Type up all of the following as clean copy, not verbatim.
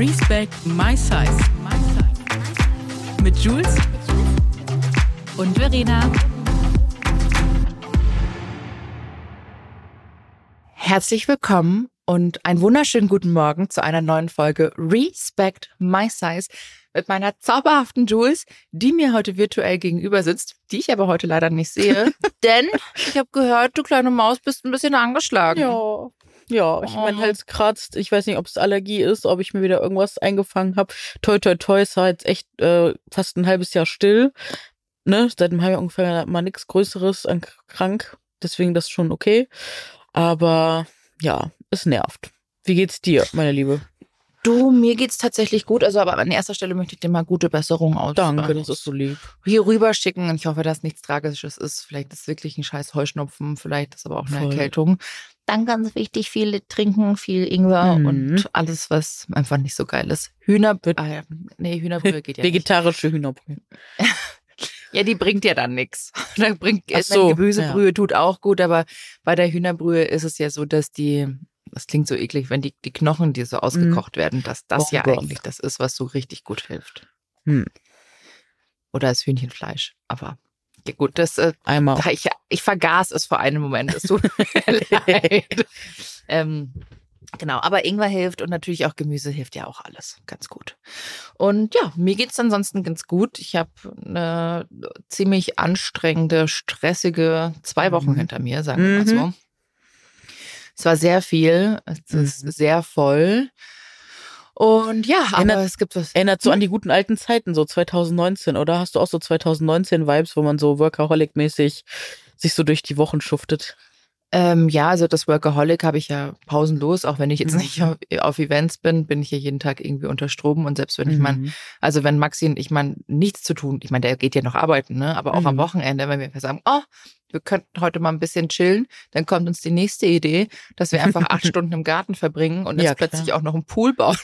Respect My Size. Mit Jules und Verena. Herzlich willkommen und einen wunderschönen guten Morgen zu einer neuen Folge Respect My Size mit meiner zauberhaften Jules, die mir heute virtuell gegenüber sitzt, die ich aber heute leider nicht sehe, denn ich habe gehört, du kleine Maus bist ein bisschen angeschlagen. Ja, mein Hals kratzt. Ich weiß nicht, ob es Allergie ist, ob ich mir wieder irgendwas eingefangen habe. Toi, toi, toi, es war jetzt echt fast ein halbes Jahr still. Ne? Seit einem halben Jahr ungefähr mal nichts Größeres an krank. Deswegen das schon okay. Aber ja, es nervt. Wie geht's dir, meine Liebe? Du, mir geht's tatsächlich gut. Also, aber an erster Stelle möchte ich dir mal gute Besserung aus. Danke, das ist so lieb. Hier rüber schicken und ich hoffe, dass nichts Tragisches ist. Vielleicht ist es wirklich ein scheiß Heuschnupfen, vielleicht ist aber auch eine Erkältung. Dann ganz wichtig, viel trinken, viel Ingwer und alles, was einfach nicht so geil ist. Hühnerbrühe geht ja Vegetarische Hühnerbrühe. Ja, die bringt ja dann nichts. Gemüsebrühe tut auch gut, aber bei der Hühnerbrühe ist es ja so, dass das klingt so eklig, wenn die Knochen, die so ausgekocht werden, dass das eigentlich das ist, was so richtig gut hilft. Oder das Hühnchenfleisch. Aber ja gut, das einmal. Ich vergaß es vor einem Moment. Es tut mir leid. Genau, aber Ingwer hilft und natürlich auch Gemüse hilft ja auch alles ganz gut. Und ja, mir geht's ansonsten ganz gut. Ich habe eine ziemlich anstrengende, stressige 2 Wochen hinter mir, sagen wir mal so. Es war sehr viel, es ist sehr voll. Und ja, aber es gibt was. Erinnert so an die guten alten Zeiten, so 2019, oder? Hast du auch so 2019-Vibes, wo man so Workaholic-mäßig sich so durch die Wochen schuftet? Ja, also das Workaholic habe ich ja pausenlos, auch wenn ich jetzt nicht auf Events bin ich ja jeden Tag irgendwie unter Strom und selbst wenn wenn Maxi und ich nichts zu tun, ich meine, der geht ja noch arbeiten, ne, aber auch am Wochenende, wenn wir sagen, wir könnten heute mal ein bisschen chillen, dann kommt uns die nächste Idee, dass wir einfach 8 Stunden im Garten verbringen und jetzt plötzlich auch noch einen Pool bauen.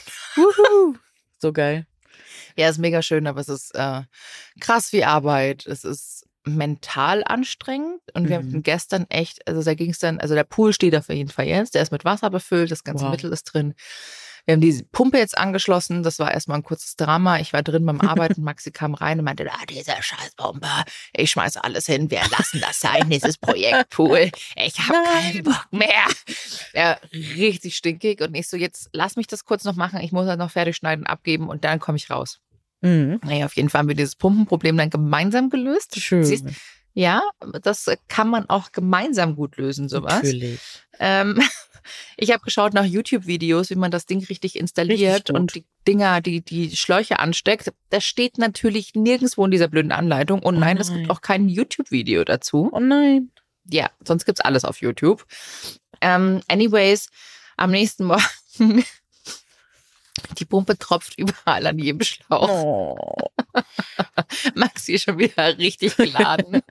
So geil. Ja, ist mega schön, aber es ist krass wie Arbeit, es ist mental anstrengend und wir hatten gestern echt, also da ging es dann, also der Pool steht auf jeden Fall jetzt, der ist mit Wasser befüllt, das ganze Mittel ist drin. Wir haben die Pumpe jetzt angeschlossen, das war erstmal ein kurzes Drama. Ich war drin beim Arbeiten, Maxi kam rein und meinte, diese Scheißpumpe, ich schmeiße alles hin, wir lassen das sein, dieses Projektpool, ich habe keinen Bock mehr. Ja, richtig stinkig und ich so, jetzt lass mich das kurz noch machen, ich muss das noch fertig schneiden, abgeben und dann komme ich raus. Naja, auf jeden Fall haben wir dieses Pumpenproblem dann gemeinsam gelöst. Schön. Siehst, ja, das kann man auch gemeinsam gut lösen, sowas. Natürlich. Ich habe geschaut nach YouTube-Videos, wie man das Ding richtig installiert und die Dinger, die Schläuche ansteckt. Das steht natürlich nirgendwo in dieser blöden Anleitung. Und nein, es gibt auch kein YouTube-Video dazu. Oh nein. Ja, sonst gibt's alles auf YouTube. Anyways, am nächsten Morgen die Pumpe tropft überall an jedem Schlauch. Oh. Maxi ist schon wieder richtig geladen.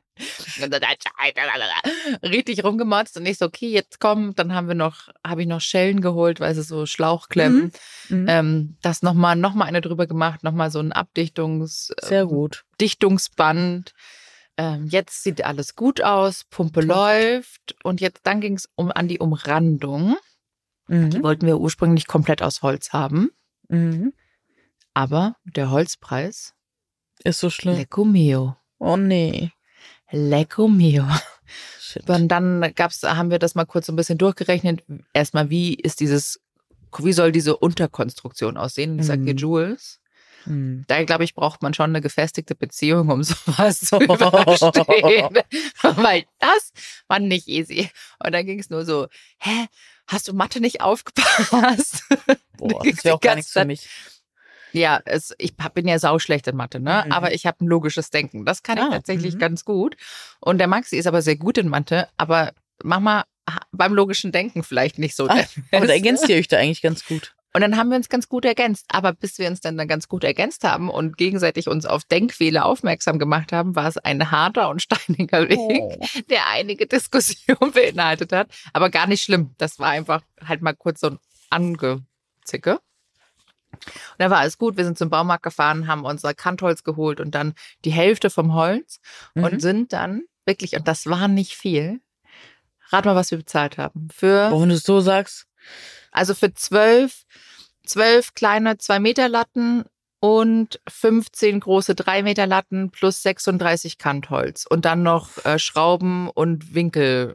Richtig rumgemotzt. Und ich so, okay, jetzt komm. Dann habe ich noch Schellen geholt, weil es so Schlauchklemmen. Das nochmal eine drüber gemacht, nochmal so ein Sehr gut. Dichtungsband. Jetzt sieht alles gut aus, Pumpe läuft. Und dann ging es an die Umrandung. Die wollten wir ursprünglich komplett aus Holz haben. Aber der Holzpreis ist so schlimm. Lecco mio. Oh nee. Lecco mio. Shit. Und dann haben wir das mal kurz so ein bisschen durchgerechnet. Erstmal, wie soll diese Unterkonstruktion aussehen? Und ich sage dir, Jules, da glaube ich, braucht man schon eine gefestigte Beziehung, um sowas zu überstehen. Weil das war nicht easy. Und dann ging es nur so, hast du Mathe nicht aufgepasst? Boah, das wäre auch gar nichts für mich. Ja, ich bin ja sauschlecht in Mathe, ne? Aber ich habe ein logisches Denken. Das kann ich tatsächlich ganz gut. Und der Maxi ist aber sehr gut in Mathe, aber Mama beim logischen Denken vielleicht nicht so. Aber da ergänzt ihr euch da eigentlich ganz gut. Und dann haben wir uns ganz gut ergänzt. Aber bis wir uns dann ganz gut ergänzt haben und gegenseitig uns auf Denkfehler aufmerksam gemacht haben, war es ein harter und steiniger Weg, der einige Diskussionen beinhaltet hat. Aber gar nicht schlimm. Das war einfach halt mal kurz so ein Angezicke. Und dann war alles gut. Wir sind zum Baumarkt gefahren, haben unser Kantholz geholt und dann die Hälfte vom Holz und sind dann wirklich, und das war nicht viel, rat mal, was wir bezahlt haben. Wenn du es so sagst. Also für 12 12 kleine 2-Meter-Latten und 15 große 3-Meter-Latten plus 36 Kantholz. Und dann noch Schrauben und Winkel.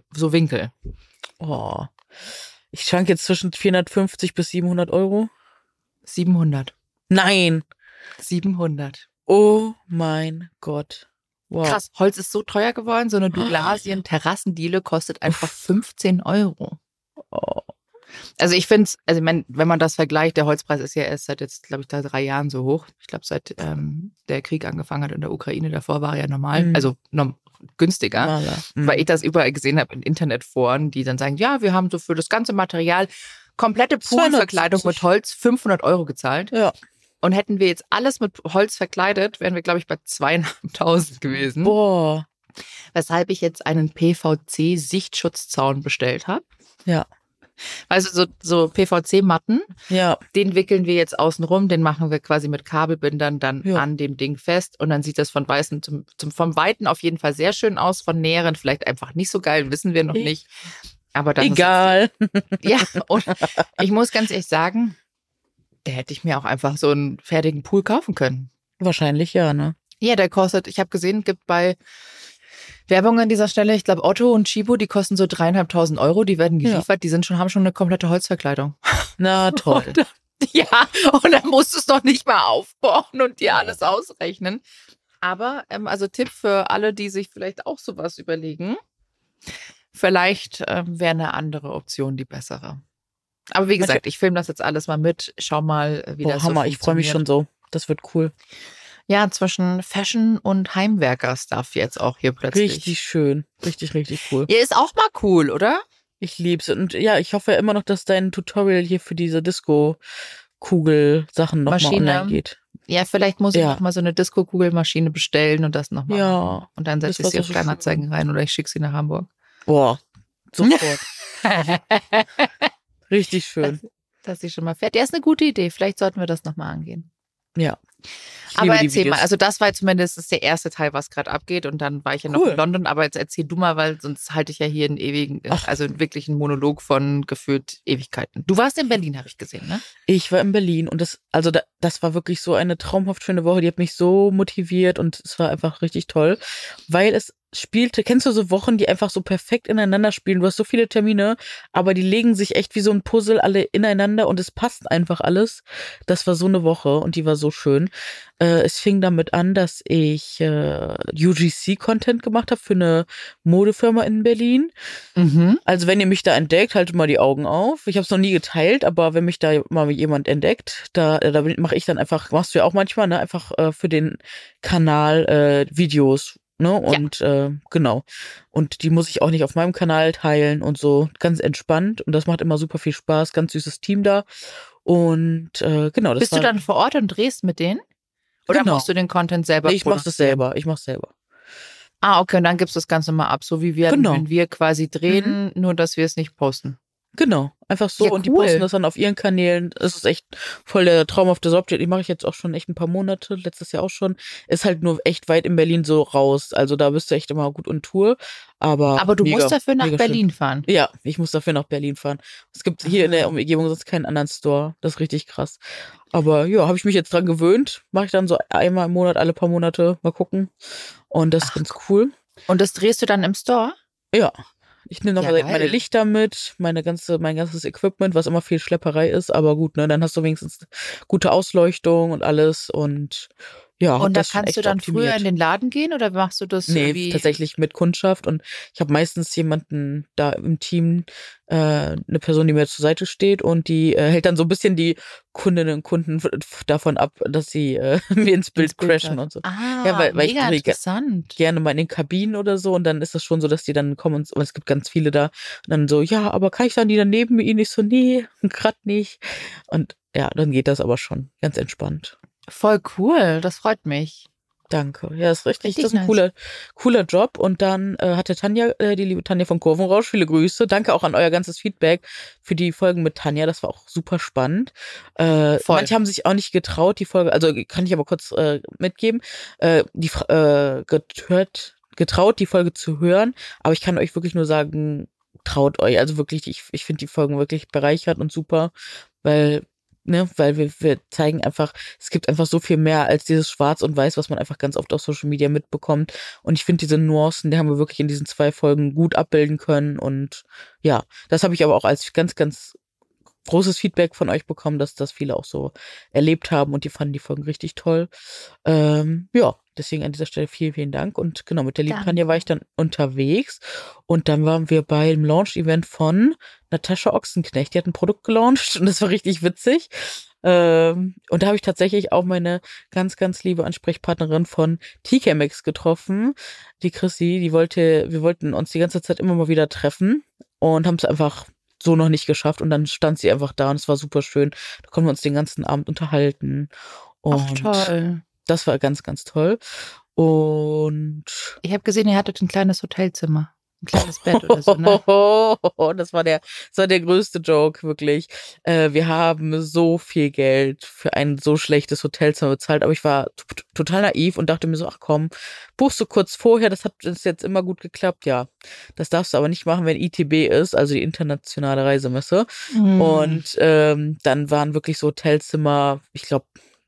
Oh. Ich schwank jetzt zwischen 450 bis 700 Euro. 700. Nein. 700. Oh mein Gott. Wow. Krass, Holz ist so teuer geworden. So eine Douglasien-Terrassendiele kostet einfach 15 Euro. Oh. Also ich finde es, wenn man das vergleicht, der Holzpreis ist ja erst seit jetzt, glaube ich, 3 Jahren so hoch. Ich glaube, seit der Krieg angefangen hat in der Ukraine, davor war er ja normal, also günstiger, weil ich das überall gesehen habe in Internetforen, die dann sagen, ja, wir haben so für das ganze Material komplette Poolverkleidung mit Holz 500 Euro gezahlt. Ja. Und hätten wir jetzt alles mit Holz verkleidet, wären wir, glaube ich, bei 2.500 gewesen. Boah. Weshalb ich jetzt einen PVC-Sichtschutzzaun bestellt habe. Ja. Also so PVC-Matten, ja. Den wickeln wir jetzt außen rum, den machen wir quasi mit Kabelbindern dann an dem Ding fest und dann sieht das von Weißen vom Weiten auf jeden Fall sehr schön aus, von Näheren vielleicht einfach nicht so geil, wissen wir noch nicht. Aber das egal. Ja, und ich muss ganz ehrlich sagen, da hätte ich mir auch einfach so einen fertigen Pool kaufen können. Wahrscheinlich ja, ne? Ja, der kostet, ich habe gesehen, gibt bei Werbung an dieser Stelle, ich glaube Otto und Chibo, die kosten so 3.500 Euro, die werden geliefert, die haben schon eine komplette Holzverkleidung. Na toll. Und dann musst du es doch nicht mal aufbauen und dir alles ausrechnen. Aber, also Tipp für alle, die sich vielleicht auch sowas überlegen, vielleicht wäre eine andere Option die bessere. Aber wie gesagt, ich filme das jetzt alles mal mit, schau mal, wie das so Hammer, funktioniert. Ich freue mich schon so, das wird cool. Ja, zwischen Fashion und Heimwerker-Stuff jetzt auch hier plötzlich. Richtig schön. Richtig, richtig cool. Ja, ist auch mal cool, oder? Ich lieb's. Und ja, ich hoffe immer noch, dass dein Tutorial hier für diese Disco-Kugel-Sachen nochmal online geht. Ja, vielleicht muss ich noch mal so eine Disco-Kugelmaschine bestellen und das nochmal. Ja. Und dann setze ich sie auf Kleinanzeigen rein oder ich schicke sie nach Hamburg. Boah, sofort. Richtig schön. Dass sie schon mal fährt. Ja, ist eine gute Idee. Vielleicht sollten wir das nochmal angehen. Ja. Aber erzähl mal, also das war zumindest der erste Teil, was gerade abgeht und dann war ich ja noch in London, aber jetzt erzähl du mal, weil sonst halte ich ja hier einen wirklich einen Monolog von gefühlt Ewigkeiten. Du warst in Berlin, habe ich gesehen, ne? Ich war in Berlin und das war wirklich so eine traumhaft schöne Woche, die hat mich so motiviert und es war einfach richtig toll, weil es kennst du so Wochen, die einfach so perfekt ineinander spielen? Du hast so viele Termine, aber die legen sich echt wie so ein Puzzle alle ineinander und es passt einfach alles. Das war so eine Woche und die war so schön. Es fing damit an, dass ich UGC-Content gemacht habe für eine Modefirma in Berlin. Mhm. Also wenn ihr mich da entdeckt, haltet mal die Augen auf. Ich habe es noch nie geteilt, aber wenn mich da mal jemand entdeckt, da mache ich dann einfach, machst du ja auch manchmal, ne, einfach für den Kanal Videos. Ne? Und genau. Und die muss ich auch nicht auf meinem Kanal teilen und so. Ganz entspannt. Und das macht immer super viel Spaß. Ganz süßes Team da. Und genau. Bist du dann vor Ort und drehst mit denen? Oder machst du den Content selber? Nee, ich mach's selber. Ah, okay. Und dann gibst du das Ganze mal ab. So wie wir, wenn wir quasi drehen, nur dass wir es nicht posten. Genau, einfach so. Ja, und die posten das dann auf ihren Kanälen. Es ist echt voll der traumhafte Job. Die mache ich jetzt auch schon echt ein paar Monate, letztes Jahr auch schon. Ist halt nur echt weit in Berlin so raus. Also da bist du echt immer gut on Tour. Aber du musst dafür nach Berlin fahren. Ja, ich muss dafür nach Berlin fahren. Es gibt hier in der Umgebung sonst keinen anderen Store. Das ist richtig krass. Aber ja, habe ich mich jetzt dran gewöhnt. Mache ich dann so einmal im Monat, alle paar Monate. Mal gucken. Und das ist ganz cool. Und das drehst du dann im Store? Ja. Ich nehme noch meine Lichter mit, mein ganzes Equipment, was immer viel Schlepperei ist, aber gut, ne, dann hast du wenigstens gute Ausleuchtung und alles und ja. Und da kannst du dann früher in den Laden gehen oder machst du das? Nee, tatsächlich mit Kundschaft und ich habe meistens jemanden da im Team, eine Person, die mir zur Seite steht und die hält dann so ein bisschen die Kundinnen und Kunden davon ab, dass sie mir ins Bild crashen und so. Ah, ja, weil mega ich interessant. Gerne mal in den Kabinen oder so und dann ist das schon so, dass die dann kommen und es gibt ganz viele da und dann so, ja, aber kann ich dann die daneben mit ihnen? Ich so, nee, grad nicht. Und ja, dann geht das aber schon ganz entspannt. Voll cool, das freut mich. Danke. Ja, ist richtig. Das ist ein cooler Job. Und dann hatte Tanja, die liebe Tanja von Kurvenrausch, viele Grüße. Danke auch an euer ganzes Feedback für die Folgen mit Tanja. Das war auch super spannend. Manche haben sich auch nicht getraut, die Folge, also kann ich aber kurz mitgeben, getraut, die Folge zu hören. Aber ich kann euch wirklich nur sagen, traut euch. Also wirklich, ich finde die Folgen wirklich bereichert und super, weil ne, weil wir zeigen einfach, es gibt einfach so viel mehr als dieses Schwarz und Weiß, was man einfach ganz oft auf Social Media mitbekommt. Und ich finde diese Nuancen, die haben wir wirklich in diesen 2 Folgen gut abbilden können. Und ja, das habe ich aber auch als ganz, ganz großes Feedback von euch bekommen, dass das viele auch so erlebt haben und die fanden die Folgen richtig toll. Ja, deswegen an dieser Stelle vielen, vielen Dank. Und genau, mit der lieben Tanja war ich dann unterwegs und dann waren wir beim Launch-Event von Natascha Ochsenknecht. Die hat ein Produkt gelauncht und das war richtig witzig. Und da habe ich tatsächlich auch meine ganz, ganz liebe Ansprechpartnerin von TK Maxx getroffen, die Chrissy. Wir wollten uns die ganze Zeit immer mal wieder treffen und haben es einfach so noch nicht geschafft und dann stand sie einfach da und es war super schön. Da konnten wir uns den ganzen Abend unterhalten. Und toll. Das war ganz, ganz toll. Und ich habe gesehen, ihr hattet ein kleines Hotelzimmer. Ein kleines Bett oder so, ne? Das war der größte Joke, wirklich. Wir haben so viel Geld für ein so schlechtes Hotelzimmer bezahlt, aber ich war total naiv und dachte mir so, ach komm, buchst du kurz vorher, das hat jetzt immer gut geklappt, ja. Das darfst du aber nicht machen, wenn ITB ist, also die internationale Reisemesse. Und dann waren wirklich so Hotelzimmer, ich glaube,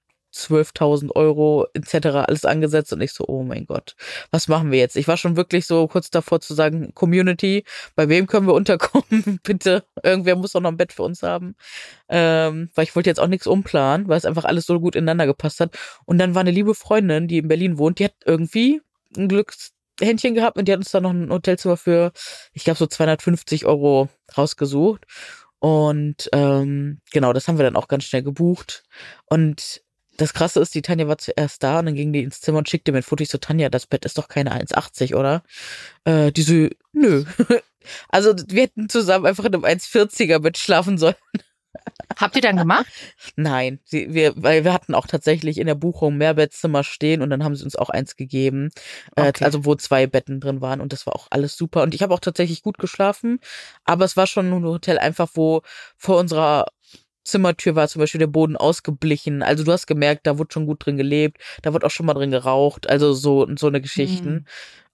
12.000 € etc. alles angesetzt und ich so, oh mein Gott, was machen wir jetzt? Ich war schon wirklich so kurz davor zu sagen, Community, bei wem können wir unterkommen? Bitte, irgendwer muss doch noch ein Bett für uns haben. Weil ich wollte jetzt auch nichts umplanen, weil es einfach alles so gut ineinander gepasst hat. Und dann war eine liebe Freundin, die in Berlin wohnt, die hat irgendwie ein Glückshändchen gehabt und die hat uns dann noch ein Hotelzimmer für, ich glaube, so 250 € rausgesucht. Und genau, das haben wir dann auch ganz schnell gebucht. Und das Krasse ist, die Tanja war zuerst da und dann ging die ins Zimmer und schickte mir ein Foto. Ich so, Tanja, das Bett ist doch keine 1,80, oder? Die so, nö. Also wir hätten zusammen einfach in einem 1,40er Bett schlafen sollen. Habt ihr dann gemacht? Nein, weil wir hatten auch tatsächlich in der Buchung Mehrbettzimmer stehen und dann haben sie uns auch eins gegeben, Okay. also wo 2 Betten drin waren und das war auch alles super. Und ich habe auch tatsächlich gut geschlafen, aber es war schon ein Hotel einfach, wo vor unserer Zimmertür war zum Beispiel der Boden ausgeblichen. Also du hast gemerkt, da wurde schon gut drin gelebt, da wurde auch schon mal drin geraucht, also so eine Geschichten.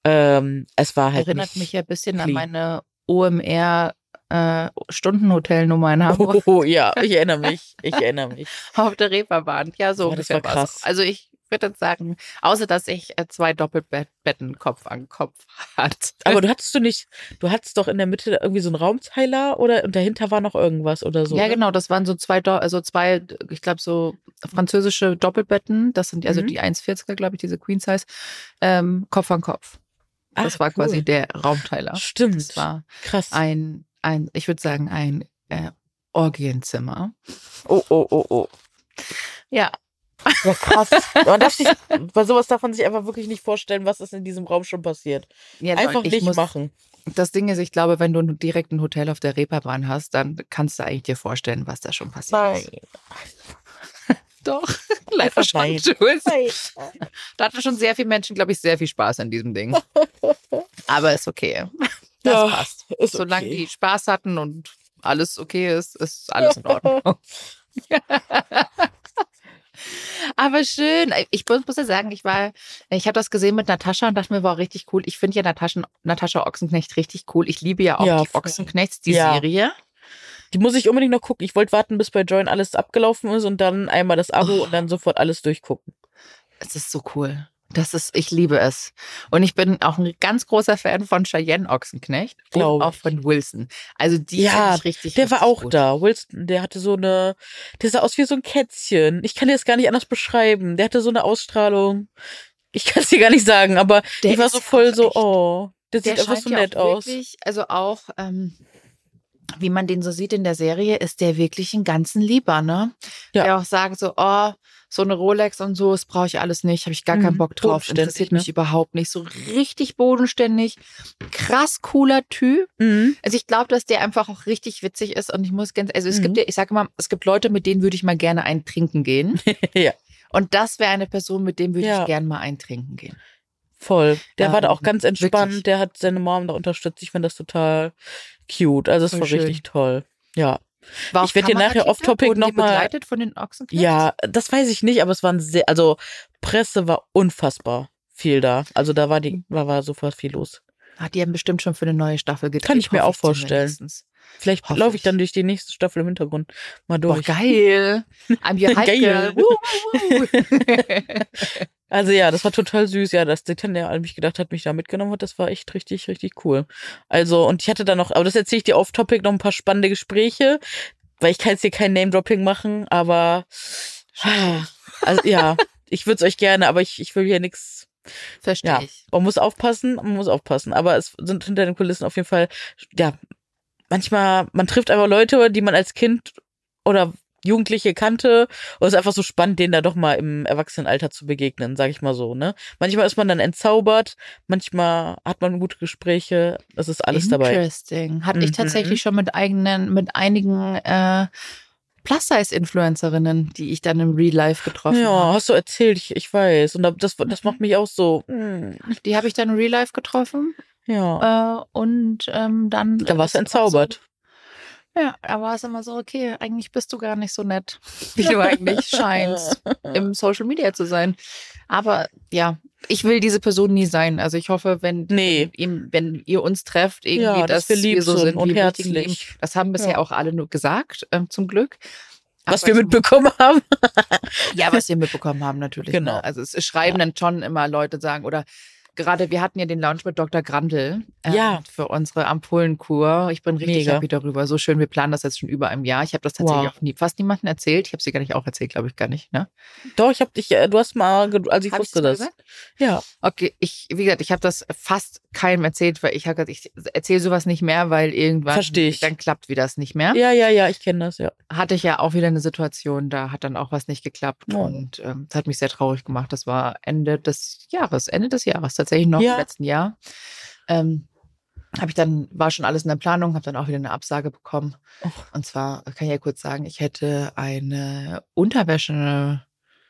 Es war halt erinnert nicht mich ja ein bisschen clean. an meine OMR Stundenhotelnummer in Hamburg. Oh ja, ich erinnere mich. Auf der Reeperbahn. Ja, so Boah, das ungefähr war krass. war's. Also ich würde jetzt sagen, außer dass ich 2 Doppelbetten Kopf an Kopf hatte. Aber du hattest doch in der Mitte irgendwie so einen Raumteiler und dahinter war noch irgendwas oder so. Ja, ne? genau, das waren so zwei, ich glaube, so französische Doppelbetten. Das sind also die 1,40er, glaube ich, diese Queen Size, Kopf an Kopf. Das war cool. quasi der Raumteiler. Stimmt. Das war krass. ich würde sagen, ein Orgienzimmer. Oh. Ja. Ja, krass. Bei sowas darf man sich einfach wirklich nicht vorstellen, was ist in diesem Raum schon passiert. Ja, Einfach nicht machen. Das Ding ist, ich glaube, wenn du direkt ein Hotel auf der Reeperbahn hast, dann kannst du eigentlich dir vorstellen, was da schon passiert ist. Doch, leider schon, nein. Jules. Da hatten schon sehr viele Menschen, glaube ich, sehr viel Spaß an diesem Ding. Aber ist okay. Das Ja, passt. ist Solange okay. die Spaß hatten und alles okay ist, ist alles in Ordnung. Aber schön. Ich muss ja sagen, ich habe das gesehen mit Natascha und dachte mir, war richtig cool. Ich finde ja Natascha Ochsenknecht richtig cool. Ich liebe ja auch Ja, die voll. Ochsenknechts, die Ja. Serie. Die muss ich unbedingt noch gucken. Ich wollte warten, bis bei Join alles abgelaufen ist und dann einmal das Abo und dann sofort alles durchgucken. Es ist so cool. Ich liebe es. Und ich bin auch ein ganz großer Fan von Cheyenne Ochsenknecht und Glaub auch von Wilson. Also die finde ich richtig, der war richtig auch gut. da. Wilson, der sah aus wie so ein Kätzchen. Ich kann dir das gar nicht anders beschreiben. Der hatte so eine Ausstrahlung. Ich kann es dir gar nicht sagen, aber Der ich war ist so voll auch so, echt- oh, der Der sieht einfach scheint so ja nett auch aus. wirklich, also auch, wie man den so sieht in der Serie, ist der wirklich ein ganzen Lieber, ne? Ja. Der auch sagt so, oh, so eine Rolex und so, das brauche ich alles nicht, habe ich gar keinen Bock drauf, bodenständig, interessiert ne? mich überhaupt nicht. So richtig bodenständig, krass cooler Typ. Mhm. Also ich glaube, dass der einfach auch richtig witzig ist und ich sage immer, es gibt Leute, mit denen würde ich mal gerne einen trinken gehen. Ja, Und das wäre eine Person, mit dem würde Ja. ich gerne mal einen trinken gehen. voll. Der war da auch ganz entspannt. wirklich. Der hat seine Mom da unterstützt. Ich finde das total cute. Also es Voll war schön. richtig toll. Ja. War Ich werd dir nachher off-topic Wurden die noch mal- begleitet von den Ochsenknechts? Ja, das weiß ich nicht, aber es waren Presse war unfassbar viel da. Also da war sofort viel los. Die haben bestimmt schon für eine neue Staffel gedreht. Kann ich mir hoffe auch vorstellen. zumindest. Vielleicht Hoffe laufe ich ich. dann durch die nächste Staffel im Hintergrund mal Boah, durch. geil. I'm your hype Geil. girl. Woo. Also ja, das war total süß. Ja, dass der Tante an mich gedacht hat, mich da mitgenommen hat, das war echt richtig, richtig cool. Also, und ich hatte dann noch, aber das erzähle ich dir off-topic, noch ein paar spannende Gespräche, weil ich kann jetzt hier kein Name-Dropping machen, aber also ja, ich würde es euch gerne, aber ich will hier nichts. Verstehe Ja, ich. man muss aufpassen. Aber es sind hinter den Kulissen auf jeden Fall, ja, manchmal, man trifft einfach Leute, die man als Kind oder Jugendliche kannte, und es ist einfach so spannend, denen da doch mal im Erwachsenenalter zu begegnen, sag ich mal so, ne? Manchmal ist man dann entzaubert, manchmal hat man gute Gespräche, es ist alles dabei. Interesting. Hatte ich Mhm. tatsächlich schon mit einigen Plus-Size-Influencerinnen, die ich dann im Real Life getroffen Ja, habe. hast du erzählt, ich weiß. Und das macht mich auch so, Die habe ich dann im Real Life getroffen. ja, Und dann. da warst du ist immer entzaubert. So, ja, da war es immer so, okay, eigentlich bist du gar nicht so nett, wie du eigentlich scheinst, im Social Media zu sein. Aber ja, ich will diese Person nie sein. Also ich hoffe, wenn ihr uns trefft, irgendwie, Ja, dass wir lieb so sind und wie im richtigen Leben. herzlich. Das haben bisher Ja. auch alle nur gesagt, zum Glück. Was Aber wir mitbekommen haben. ja, was wir mitbekommen haben natürlich. Genau. Ne? Also es schreiben dann schon immer Leute sagen, oder gerade, wir hatten ja den Lounge mit Dr. Grandl Ja. für unsere Ampullenkur. Ich bin richtig Mega. happy darüber. So schön, wir planen das jetzt schon über einem Jahr. Ich habe das tatsächlich Wow. auch fast niemandem erzählt. Ich habe sie gar nicht auch erzählt, glaube ich, gar nicht. Ne? Doch, du hast mal, also ich Hab wusste ich's mal das. gesagt? Ja. Okay, wie gesagt, ich habe das fast keinem erzählt, weil ich erzähle sowas nicht mehr, weil irgendwann Versteh ich. dann klappt wieder das nicht mehr. Ja, ich kenne das, ja. Hatte ich ja auch wieder eine Situation, da hat dann auch was nicht geklappt Oh. und das hat mich sehr traurig gemacht. Das war Ende des Jahres, tatsächlich noch Ja. im letzten Jahr. War schon alles in der Planung, habe dann auch wieder eine Absage bekommen. Och. Und zwar kann ich ja kurz sagen, ich hätte eine Unterwäsche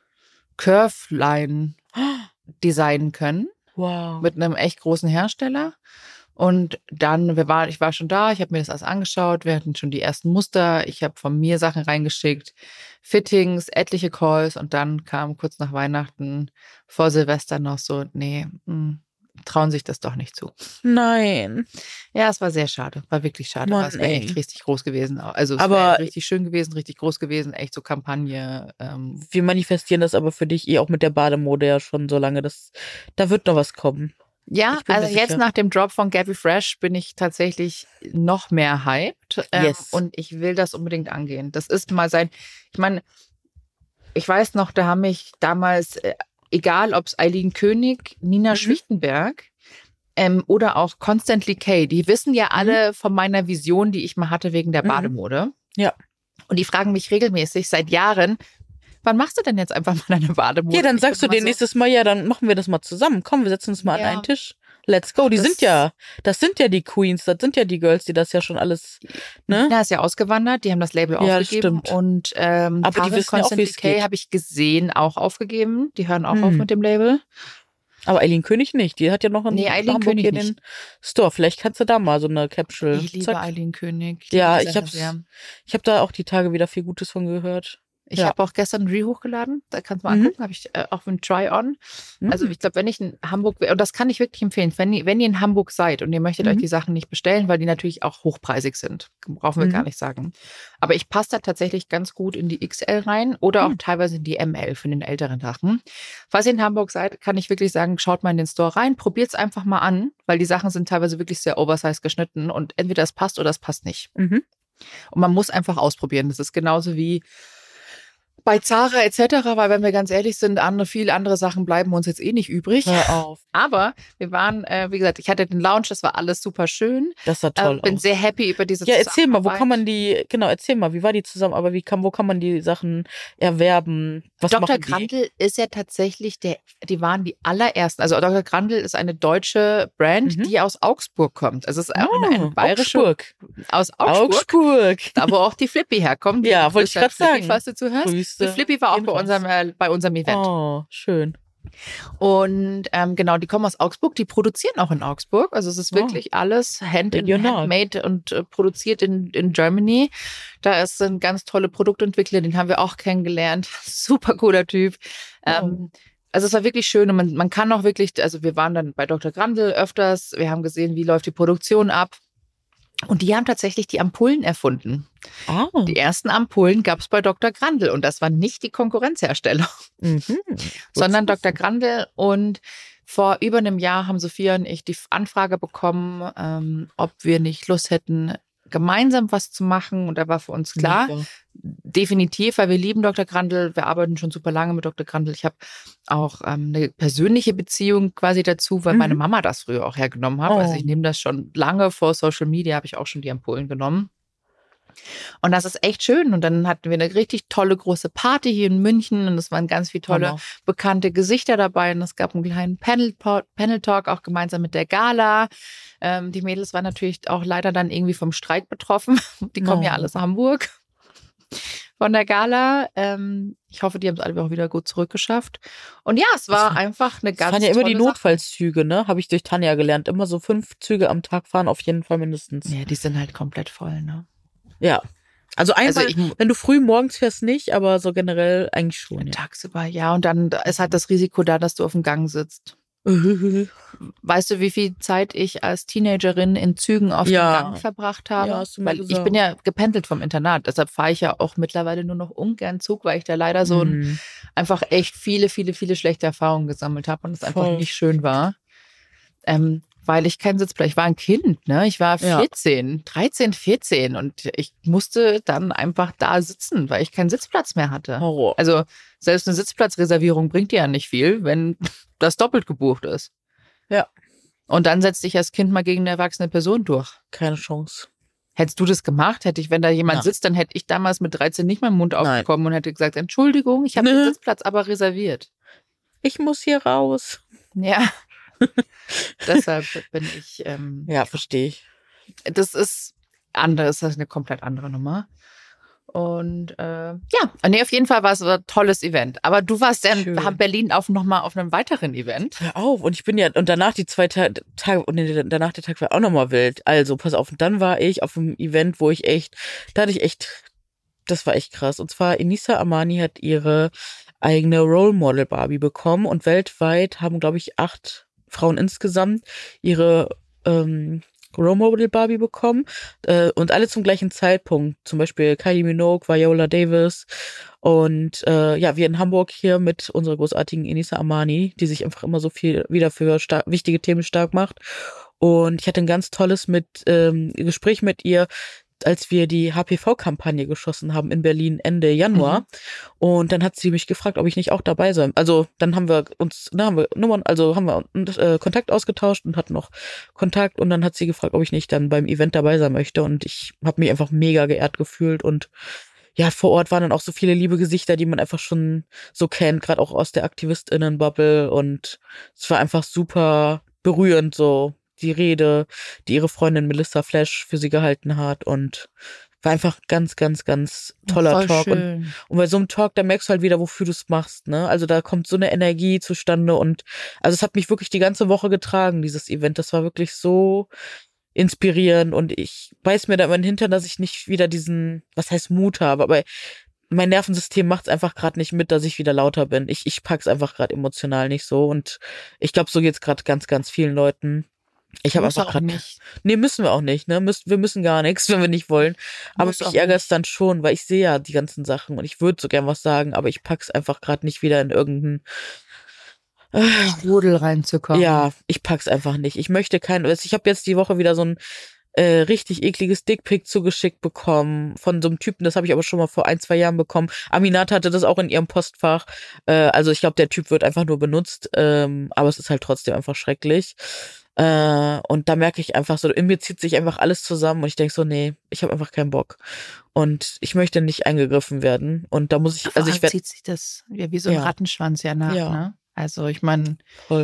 Curve-Line designen können Wow. mit einem echt großen Hersteller. Und dann, ich war schon da, ich habe mir das alles angeschaut, wir hatten schon die ersten Muster, ich habe von mir Sachen reingeschickt, Fittings, etliche Calls und dann kam kurz nach Weihnachten vor Silvester noch so, nee, trauen sich das doch nicht zu. Nein. Ja, es war sehr schade, war wirklich schade, Mann, es wäre ey. echt richtig groß gewesen. Also es Aber- wäre richtig schön gewesen, richtig groß gewesen, echt so Kampagne. Wir manifestieren das aber für dich auch mit der Bademode ja schon so lange, da wird noch was kommen. Ja, Ich bin mir also jetzt sicher. nach dem Drop von Gabby Fresh bin ich tatsächlich noch mehr hyped. Yes. Und ich will das unbedingt angehen. Das ist mal ich meine, ich weiß noch, da haben mich damals, egal ob es Eileen König, Nina Schwichtenberg oder auch Constantly K, die wissen ja alle von meiner Vision, die ich mal hatte wegen der Bademode. Ja. Und die fragen mich regelmäßig seit Jahren, wann machst du denn jetzt einfach mal deine Bademode? Ja, dann Ich sagst du bin immer denen nächstes Mal, ja, dann machen wir das mal zusammen. Komm, wir setzen uns mal Ja. an einen Tisch. Let's go. Das sind ja die Queens, das sind ja die Girls, die das ja schon alles, ne? Nina ist ja ausgewandert, die haben das Label Ja, das aufgegeben. stimmt. Und Aber die Karin wissen ja auch, wie es Constantly K geht. habe ich gesehen, auch aufgegeben. Die hören auch auf mit dem Label. Aber Eileen König nicht. Die hat ja noch in Nee, Eileen Hamburg König hier nicht. den Store. Vielleicht kannst du da mal so eine Capsule. Ich liebe Zack. Eileen König. Ja, liebe ich die hab's. Sache sehr. Ich habe da auch die Tage wieder viel Gutes von gehört. Ich Ja. habe auch gestern ein Reel hochgeladen, da kannst du mal angucken, habe ich auch ein Try-On. Also ich glaube, wenn ich in Hamburg wäre, und das kann ich wirklich empfehlen, wenn ihr in Hamburg seid und ihr möchtet euch die Sachen nicht bestellen, weil die natürlich auch hochpreisig sind, brauchen wir gar nicht sagen. Aber ich passe da tatsächlich ganz gut in die XL rein oder auch teilweise in die ML für den älteren Sachen. Falls ihr in Hamburg seid, kann ich wirklich sagen, schaut mal in den Store rein, probiert es einfach mal an, weil die Sachen sind teilweise wirklich sehr oversized geschnitten und entweder es passt oder es passt nicht. Mhm. Und man muss einfach ausprobieren. Das ist genauso wie bei Zara etc., weil wenn wir ganz ehrlich sind, viele andere Sachen bleiben uns jetzt eh nicht übrig. Hör auf. Aber wir waren, wie gesagt, ich hatte den Lounge, das war alles super schön. Das sah toll Bin aus. sehr happy über diese Ja, erzähl mal, Zusammenarbeit. erzähl mal, wie war die Zusammenarbeit, wo kann man die Sachen erwerben? Was Dr. machen die? Grandl ist ja tatsächlich die waren die allerersten. Also Dr. Grandl ist eine deutsche Brand, die aus Augsburg kommt. Also es ist eine bayerische Augsburg. aus Augsburg. Da wo auch die Flippy herkommt. Ja, wollte ich grad Flippy, sagen. falls du zuhörst. Grüße. Die Flippy war auch Gehen raus. bei unserem Event. Oh, schön. Und genau, die kommen aus Augsburg, die produzieren auch in Augsburg. Also es ist wirklich alles Regional. handmade und produziert in Germany. Da ist ein ganz tolle Produktentwickler, den haben wir auch kennengelernt. Super cooler Typ. Also es war wirklich schön und man kann auch wirklich, also wir waren dann bei Dr. Grandl öfters, wir haben gesehen, wie läuft die Produktion ab. Und die haben tatsächlich die Ampullen erfunden. Ah. Die ersten Ampullen gab es bei Dr. Grandl und das war nicht die Konkurrenzhersteller, sondern Dr. Grandl. Und vor über einem Jahr haben Sophia und ich die Anfrage bekommen, ob wir nicht Lust hätten, gemeinsam was zu machen. Und da war für uns klar, definitiv, weil wir lieben Dr. Grandl. Wir arbeiten schon super lange mit Dr. Grandl. Ich habe auch eine persönliche Beziehung quasi dazu, weil meine Mama das früher auch hergenommen hat. Also ich nehme das schon lange vor Social Media, habe ich auch schon die Ampullen genommen. Und das ist echt schön. Und dann hatten wir eine richtig tolle große Party hier in München und es waren ganz viele tolle bekannte Gesichter dabei. Und es gab einen kleinen Panel-Talk auch gemeinsam mit der Gala. Die Mädels waren natürlich auch leider dann irgendwie vom Streik betroffen. Die kommen ja alles aus Hamburg von der Gala. Ich hoffe, die haben es alle auch wieder gut zurückgeschafft. Und ja, es war einfach eine ganz tolle Sache. Das waren ja immer die Notfallzüge, ne? Habe ich durch Tanja gelernt. Immer so 5 Züge am Tag fahren, auf jeden Fall mindestens. Ja, die sind halt komplett voll, ne? Ja. Also einmal, wenn du früh morgens fährst, nicht, aber so generell eigentlich schon. Ja. Tagsüber, ja. Und dann ist halt das Risiko da, dass du auf dem Gang sitzt. Weißt du, wie viel Zeit ich als Teenagerin in Zügen auf dem Gang verbracht habe? Ja, hast du mir gesagt. Ich bin ja gependelt vom Internat, deshalb fahre ich ja auch mittlerweile nur noch ungern Zug, weil ich da leider so einfach echt viele schlechte Erfahrungen gesammelt habe und es einfach nicht schön war. Weil ich keinen Sitzplatz, ich war ein Kind, ne? Ich war 13 und ich musste dann einfach da sitzen, weil ich keinen Sitzplatz mehr hatte. Horror. Also selbst eine Sitzplatzreservierung bringt dir ja nicht viel, wenn das doppelt gebucht ist. Ja. Und dann setzt dich als Kind mal gegen eine erwachsene Person durch. Keine Chance. Hättest du das gemacht? Wenn da jemand sitzt, dann hätte ich damals mit 13 nicht meinen Mund aufbekommen und hätte gesagt, Entschuldigung, ich habe den Sitzplatz aber reserviert. Ich muss hier raus. Ja. Deshalb bin ich. Ja, verstehe ich. Das ist anders, das ist eine komplett andere Nummer. Und auf jeden Fall war es ein tolles Event. Aber du warst ja in Berlin nochmal auf einem weiteren Event. Hör auf, und ich bin und danach die 2 Tage, danach der Tag war auch nochmal wild. Also, pass auf, und dann war ich auf einem Event, das war echt krass. Und zwar, Enisa Amani hat ihre eigene Role Model Barbie bekommen und weltweit haben, glaube ich, 8 Frauen insgesamt ihre Role Model Barbie bekommen und alle zum gleichen Zeitpunkt. Zum Beispiel Kylie Minogue, Viola Davis und wir in Hamburg hier mit unserer großartigen Enisa Amani, die sich einfach immer so viel wieder für wichtige Themen stark macht. Und ich hatte ein ganz tolles Gespräch mit ihr, als wir die HPV-Kampagne geschossen haben in Berlin Ende Januar. Und dann hat sie mich gefragt, ob ich nicht auch dabei sein. Also dann haben wir Kontakt ausgetauscht und hatten noch Kontakt. Und dann hat sie gefragt, ob ich nicht dann beim Event dabei sein möchte. Und ich habe mich einfach mega geehrt gefühlt. Und ja, vor Ort waren dann auch so viele liebe Gesichter, die man einfach schon so kennt, gerade auch aus der AktivistInnen-Bubble. Und es war einfach super berührend so. Die Rede, die ihre Freundin Melissa Flash für sie gehalten hat und war einfach ganz, ganz, ganz toller Talk. Und bei so einem Talk, da merkst du halt wieder, wofür du es machst, ne? Also da kommt so eine Energie zustande und also es hat mich wirklich die ganze Woche getragen, dieses Event. Das war wirklich so inspirierend und ich beiß mir da immer in den Hintern, dass ich nicht wieder was heißt Mut habe, aber mein Nervensystem macht es einfach gerade nicht mit, dass ich wieder lauter bin. Ich pack's einfach gerade emotional nicht so und ich glaube, so geht's gerade ganz, ganz vielen Leuten. Ich habe einfach gerade nicht. Nee, müssen wir auch nicht, ne? Wir müssen gar nichts, wenn wir nicht wollen. Aber mich ärgert es dann schon, weil ich sehe ja die ganzen Sachen und ich würde so gern was sagen, aber ich pack's einfach gerade nicht wieder in irgendeinen Strudel reinzukommen. Ja, ich pack's einfach nicht. Ich möchte ich habe jetzt die Woche wieder so ein richtig ekliges Dickpic zugeschickt bekommen von so einem Typen, das habe ich aber schon mal vor 1-2 Jahren bekommen. Aminat hatte das auch in ihrem Postfach. Also ich glaube, der Typ wird einfach nur benutzt, aber es ist halt trotzdem einfach schrecklich. Und da merke ich einfach so, in mir zieht sich einfach alles zusammen und ich denke so, nee, ich habe einfach keinen Bock. Und ich möchte nicht eingegriffen werden. Und da muss ich, also ich werde. Zieht sich das wie so ein Rattenschwanz nach, ne? Also ich meine,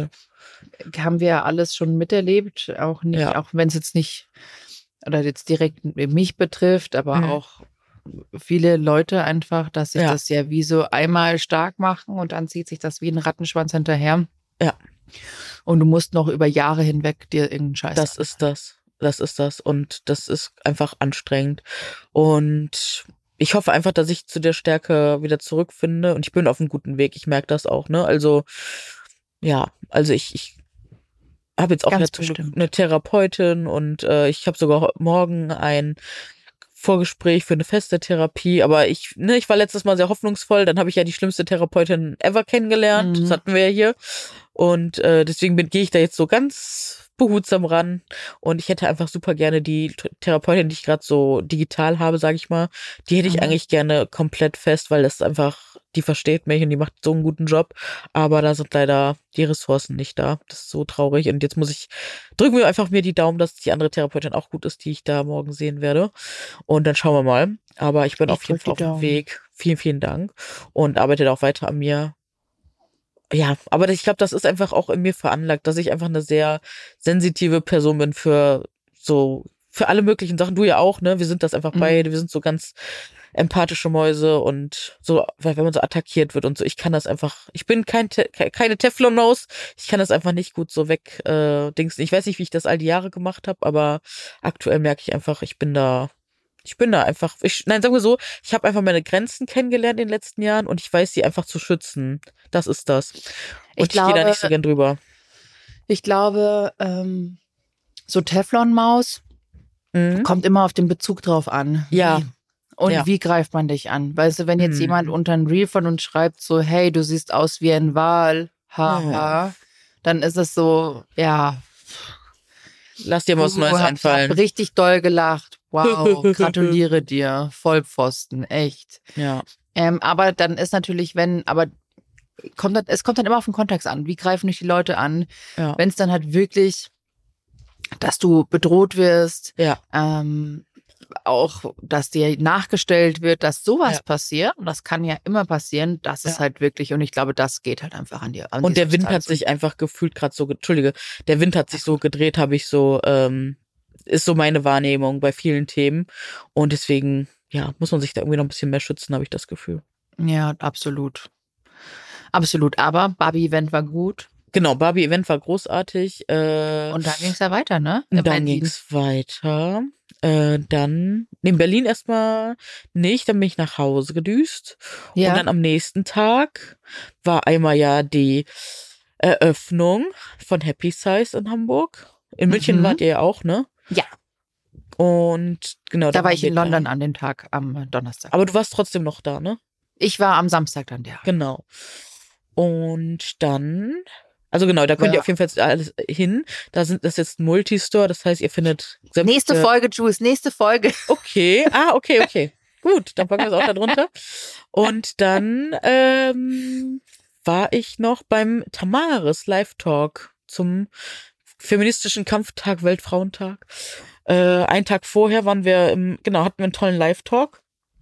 haben wir ja alles schon miterlebt, auch nicht, auch wenn es jetzt nicht oder jetzt direkt mich betrifft, aber auch viele Leute einfach, dass sich das ja wie so einmal stark machen und dann zieht sich das wie ein Rattenschwanz hinterher. Ja. Und du musst noch über Jahre hinweg dir irgendeinen Scheiß Das ist das. Und das ist einfach anstrengend. Und ich hoffe einfach, dass ich zu der Stärke wieder zurückfinde. Und ich bin auf einem guten Weg. Ich merke das auch, ne? Also, ja, also ich habe jetzt auch Ganz jetzt zum Glück bestimmt. eine Therapeutin und ich habe sogar morgen ein Vorgespräch für eine feste Therapie, aber ich war letztes Mal sehr hoffnungsvoll, dann habe ich ja die schlimmste Therapeutin ever kennengelernt, das hatten wir ja hier und deswegen gehe ich da jetzt so ganz behutsam ran und ich hätte einfach super gerne die Therapeutin, die ich gerade so digital habe, sage ich mal, die hätte ich eigentlich gerne komplett fest, weil das einfach, die versteht mich und die macht so einen guten Job, aber da sind leider die Ressourcen nicht da. Das ist so traurig und jetzt drücken wir einfach mir die Daumen, dass die andere Therapeutin auch gut ist, die ich da morgen sehen werde und dann schauen wir mal. Aber ich bin auf jeden Fall auf dem Weg. Vielen, vielen Dank und arbeite da auch weiter an mir. Ja, aber ich glaube, das ist einfach auch in mir veranlagt, dass ich einfach eine sehr sensitive Person bin für alle möglichen Sachen. Du ja auch, ne? Wir sind das einfach beide. Wir sind so ganz empathische Mäuse und so, weil wenn man so attackiert wird und so, ich kann das einfach, ich bin keine Teflon-Maus, ich kann das einfach nicht gut so dingsen. Ich weiß nicht, wie ich das all die Jahre gemacht habe, aber aktuell merke ich einfach, ich bin da einfach, sagen wir so, ich habe einfach meine Grenzen kennengelernt in den letzten Jahren und ich weiß, sie einfach zu schützen. Das ist das. Und ich gehe da nicht so gern drüber. Ich glaube, so Teflon-Maus kommt immer auf den Bezug drauf an. Ja. Wie greift man dich an? Weißt du, wenn jetzt jemand unter ein Reel von uns schreibt so, hey, du siehst aus wie ein Wal, haha, dann ist es so, ja. Lass dir mal was Neues einfallen. Ich habe richtig doll gelacht. Wow, gratuliere dir. Vollpfosten, echt. Ja. Aber dann ist natürlich, es kommt dann immer auf den Kontext an. Wie greifen dich die Leute an? Ja. Wenn es dann halt wirklich, dass du bedroht wirst, auch, dass dir nachgestellt wird, dass sowas passiert, und das kann ja immer passieren, das ist halt wirklich, und ich glaube, das geht halt einfach an dir. Und der Wind hat sich einfach gefühlt gerade so, der Wind hat sich so gedreht, habe ich so, ist so meine Wahrnehmung bei vielen Themen und deswegen, ja, muss man sich da irgendwie noch ein bisschen mehr schützen, habe ich das Gefühl. Ja, absolut. Absolut, aber Barbie-Event war gut. Genau, Barbie-Event war großartig. Und dann ging es ja weiter, ne? Dann ging es weiter. Dann in Berlin erstmal nicht, dann bin ich nach Hause gedüst. Ja. Und dann am nächsten Tag war einmal ja die Eröffnung von Happy Size in Hamburg. In München wart ihr ja auch, ne? Ja. Und genau. Da war ich in London an dem Tag, am Donnerstag. Aber du warst trotzdem noch da, ne? Ich war am Samstag dann, ja. Genau. Und dann, also genau, da könnt ihr auf jeden Fall alles hin. Das ist jetzt ein Multistore, das heißt, ihr findet nächste Folge, Jules, nächste Folge. Okay, okay. Gut, dann packen wir es auch da drunter. Und dann war ich noch beim Tamaris Live-Talk zum feministischen Kampftag, Weltfrauentag. Einen Tag vorher hatten wir einen tollen Live-Talk.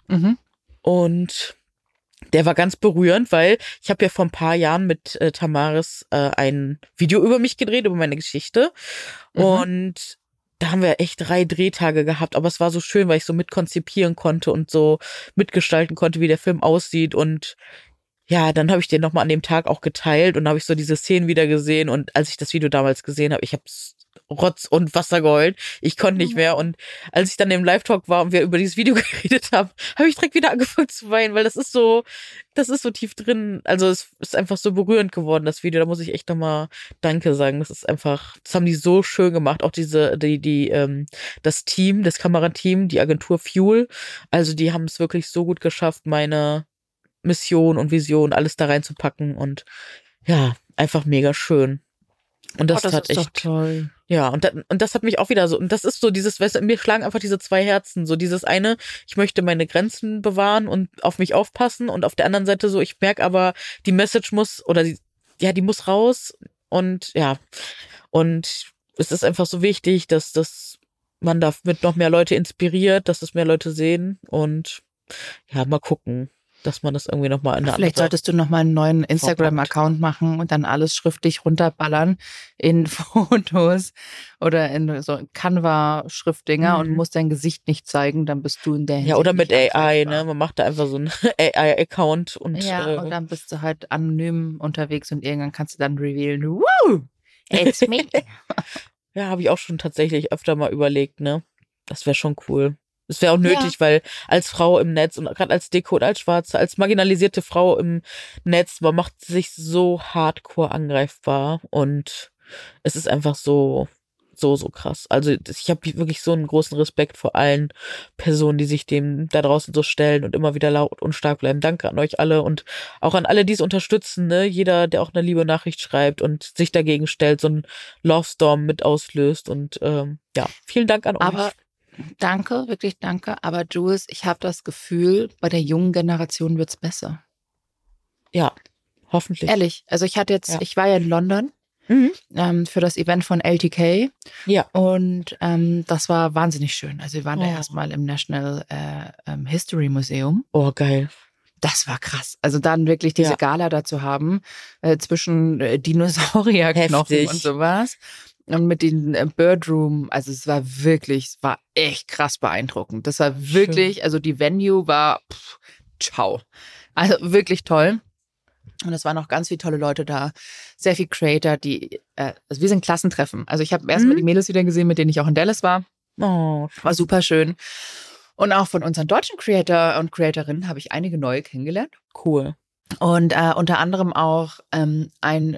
Und der war ganz berührend, weil ich habe ja vor ein paar Jahren mit Tamaris ein Video über mich gedreht, über meine Geschichte. Und da haben wir echt 3 Drehtage gehabt, aber es war so schön, weil ich so mitkonzipieren konnte und so mitgestalten konnte, wie der Film aussieht. Und ja, dann habe ich den nochmal an dem Tag auch geteilt und habe ich so diese Szenen wieder gesehen. Und als ich das Video damals gesehen habe, ich habe Rotz und Wasser geheult. Ich konnte nicht mehr. Und als ich dann im Live-Talk war und wir über dieses Video geredet haben, habe ich direkt wieder angefangen zu weinen, weil das ist so tief drin. Also es ist einfach so berührend geworden, das Video. Da muss ich echt nochmal Danke sagen. Das haben die so schön gemacht. Auch das Team, das Kamerateam, die Agentur Fuel. Also die haben es wirklich so gut geschafft, meine Mission und Vision, alles da reinzupacken. Und ja, einfach mega schön. Und das hat echt toll. Ja, und das hat mich auch wieder so, und das ist so dieses, weißt du, mir schlagen einfach diese 2 Herzen, so dieses eine, ich möchte meine Grenzen bewahren und auf mich aufpassen und auf der anderen Seite so, ich merke aber, die Message die muss raus und ja, und es ist einfach so wichtig, dass man damit noch mehr Leute inspiriert, dass es mehr Leute sehen und ja, mal gucken, dass man das irgendwie nochmal Vielleicht solltest du nochmal einen neuen Instagram-Account machen und dann alles schriftlich runterballern in Fotos oder in so Canva-Schriftdinger und musst dein Gesicht nicht zeigen, dann bist du in der Hinsicht. Ja, oder mit AI, ne? Man macht da einfach so einen AI-Account und und dann bist du halt anonym unterwegs und irgendwann kannst du dann revealen, woo, it's me. Ja, habe ich auch schon tatsächlich öfter mal überlegt, ne? Das wäre schon cool. Das wäre auch nötig, weil als Frau im Netz und gerade als Deko und als Schwarze, als marginalisierte Frau im Netz, man macht sich so hardcore angreifbar und Es ist einfach so krass. Also ich habe wirklich so einen großen Respekt vor allen Personen, die sich dem da draußen so stellen und immer wieder laut und stark bleiben. Danke an euch alle und auch an alle, die es unterstützen. Ne? Jeder, der auch eine liebe Nachricht schreibt und sich dagegen stellt, so einen Love Storm mit auslöst. Und vielen Dank an euch. Aber danke, wirklich danke. Aber Jules, ich habe das Gefühl, bei der jungen Generation wird's besser. Ja, hoffentlich. Ehrlich, also ich war ja in London für das Event von LTK. Ja. Und das war wahnsinnig schön. Also wir waren da erstmal im National History Museum. Oh, geil. Das war krass. Also dann wirklich diese Gala da zu haben, zwischen Dinosaurierknochen und sowas. Und mit den Birdroom, also es war echt krass beeindruckend. Das war wirklich, also die Venue war, ciao. Also wirklich toll. Und es waren auch ganz viele tolle Leute da, sehr viele Creator, also wir sind Klassentreffen. Also ich habe erstmal die Mädels wieder gesehen, mit denen ich auch in Dallas war. Oh, war super schön. Und auch von unseren deutschen Creator und Creatorinnen habe ich einige neue kennengelernt. Cool. Und unter anderem auch eine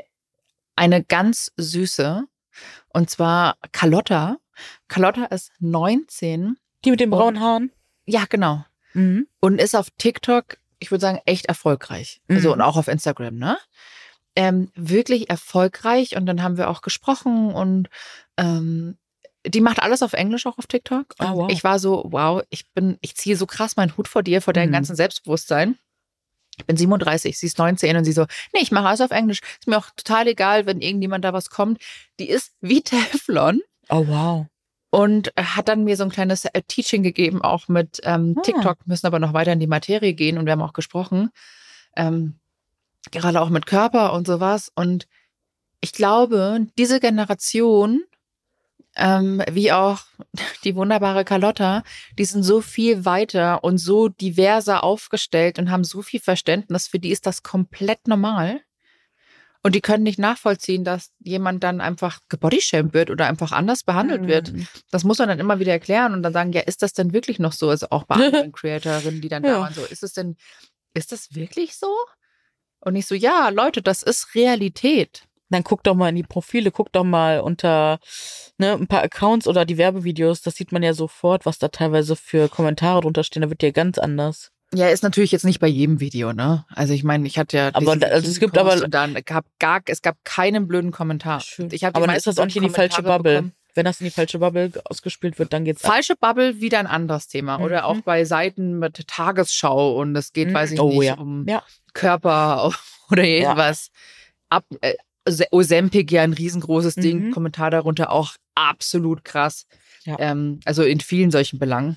ganz süße, und zwar Carlotta. Carlotta ist 19. Die mit den braunen Haaren? Ja, genau. Und ist auf TikTok, ich würde sagen, echt erfolgreich. Also und auch auf Instagram, ne? Wirklich erfolgreich. Und dann haben wir auch gesprochen und die macht alles auf Englisch auch auf TikTok. Und wow. Ich war so, wow, ich ziehe so krass meinen Hut vor dir, vor deinem ganzen Selbstbewusstsein. Ich bin 37, sie ist 19 und sie so, nee, ich mache alles auf Englisch. Ist mir auch total egal, wenn irgendjemand da was kommt. Die ist wie Teflon. Oh, wow. Und hat dann mir so ein kleines Teaching gegeben, auch mit TikTok, müssen aber noch weiter in die Materie gehen und wir haben auch gesprochen, gerade auch mit Körper und sowas. Und ich glaube, diese Generation, wie auch die wunderbare Carlotta, die sind so viel weiter und so diverser aufgestellt und haben so viel Verständnis, für die ist das komplett normal. Und die können nicht nachvollziehen, dass jemand dann einfach gebodyshamed wird oder einfach anders behandelt wird. Das muss man dann immer wieder erklären und dann sagen, ja, ist das denn wirklich noch so? Also auch bei anderen Creatorinnen, die dann da waren, so, ist das wirklich so? Und ich so, ja, Leute, das ist Realität. Dann guck doch mal in die Profile, guck doch mal unter ein paar Accounts oder die Werbevideos, das sieht man ja sofort, was da teilweise für Kommentare drunter stehen, da wird ja ganz anders. Ja, ist natürlich jetzt nicht bei jedem Video, ne? Also ich meine, ich hatte ja es gab keinen blöden Kommentar. Aber dann ist das auch nicht in die falsche Bubble. Bekommen. Wenn das in die falsche Bubble ausgespielt wird, dann geht's falsche Bubble, wieder ein anderes Thema. Oder auch bei Seiten mit Tagesschau und es geht, weiß ich nicht, um Körper oder irgendwas. Ozempic, ja ein riesengroßes Ding, Kommentar darunter auch absolut krass. Ja. Also in vielen solchen Belangen.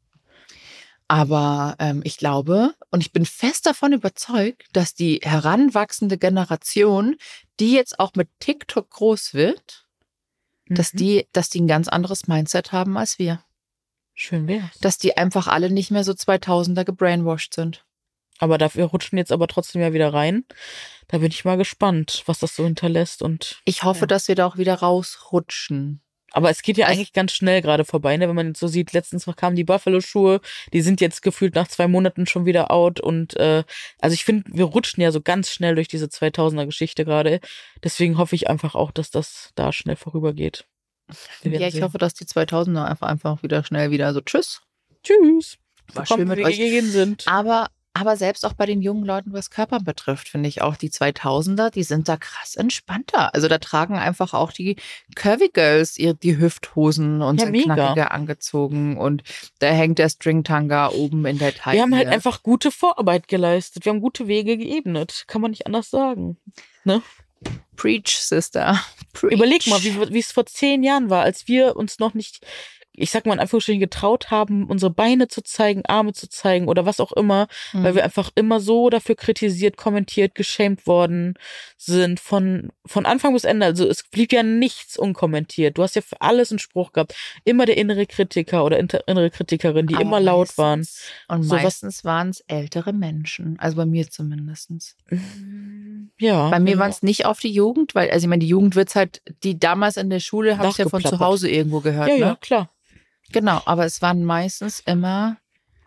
Aber ich glaube und ich bin fest davon überzeugt, dass die heranwachsende Generation, die jetzt auch mit TikTok groß wird, dass die ein ganz anderes Mindset haben als wir. Schön wär's. Dass die einfach alle nicht mehr so 2000er gebrainwashed sind. Aber dafür rutschen jetzt aber trotzdem ja wieder rein. Da bin ich mal gespannt, was das so hinterlässt. Und ich hoffe, dass wir da auch wieder rausrutschen. Aber es geht ja eigentlich ganz schnell gerade vorbei, ne? Wenn man jetzt so sieht, letztens kamen die Buffalo-Schuhe, die sind jetzt gefühlt nach 2 Monaten schon wieder out und also ich finde, wir rutschen ja so ganz schnell durch diese 2000er-Geschichte gerade. Deswegen hoffe ich einfach auch, dass das da schnell vorübergeht. Ja, ich hoffe, dass die 2000er einfach wieder schnell wieder so tschüss. War schön mit euch. Sind. Aber selbst auch bei den jungen Leuten, was Körper betrifft, finde ich auch die 2000er, die sind da krass entspannter. Also da tragen einfach auch die Curvy Girls die Hüfthosen und sind knackiger angezogen und da hängt der String-Tanga oben in der Taille. Wir haben halt einfach gute Vorarbeit geleistet. Wir haben gute Wege geebnet. Kann man nicht anders sagen. Ne? Preach, Sister. Preach. Überleg mal, wie es vor 10 Jahren war, als wir uns noch nicht, ich sag mal in Anführungsstrichen, getraut haben, unsere Beine zu zeigen, Arme zu zeigen oder was auch immer, weil wir einfach immer so dafür kritisiert, kommentiert, geschämt worden sind, von Anfang bis Ende. Also es blieb ja nichts unkommentiert. Du hast ja für alles einen Spruch gehabt. Immer der innere Kritiker oder innere Kritikerin, die immer laut waren. Und so meistens waren es ältere Menschen. Also bei mir zumindest. Ja. Bei mir waren es nicht auf die Jugend, weil, also ich meine, die Jugend wird's halt, die damals in der Schule, habe ich ja von zu Hause irgendwo gehört. Ja, ne? ja, klar. Genau, aber es waren meistens immer